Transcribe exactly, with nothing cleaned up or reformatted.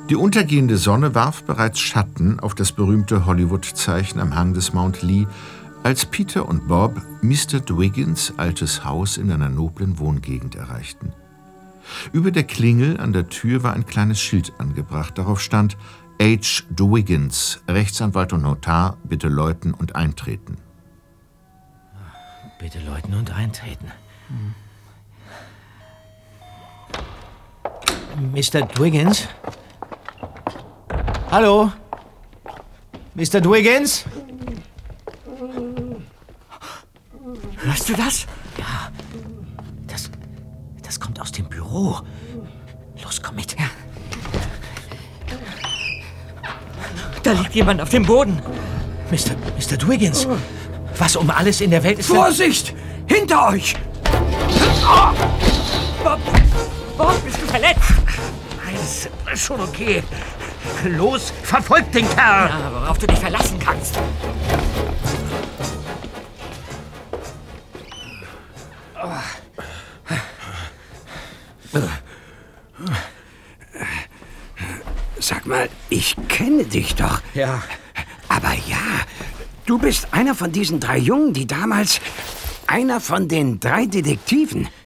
Die untergehende Sonne warf bereits Schatten auf das berühmte Hollywood-Zeichen am Hang des Mount Lee, als Peter und Bob Mister Dwiggins' altes Haus in einer noblen Wohngegend erreichten. Über der Klingel an der Tür war ein kleines Schild angebracht. Darauf stand H. Dwiggins, Rechtsanwalt und Notar, bitte läuten und eintreten. Bitte läuten und eintreten. Hm. Mister Dwiggins? Hallo? Mister Dwiggins? Hörst du das? Ja, das, das kommt aus dem Büro. Los, komm mit. Ja. Da liegt jemand auf dem Boden. Mister Mister Dwiggins, was um alles in der Welt ist... Vorsicht! Hinter euch! Oh! Bob! Bob, bist du verletzt? Nein, ist schon okay. Los, verfolg den Kerl! Ja, worauf du dich verlassen kannst. Sag mal, ich kenne dich doch. Ja. Aber ja, du bist einer von diesen drei Jungen, die damals... Einer von den drei Detektiven.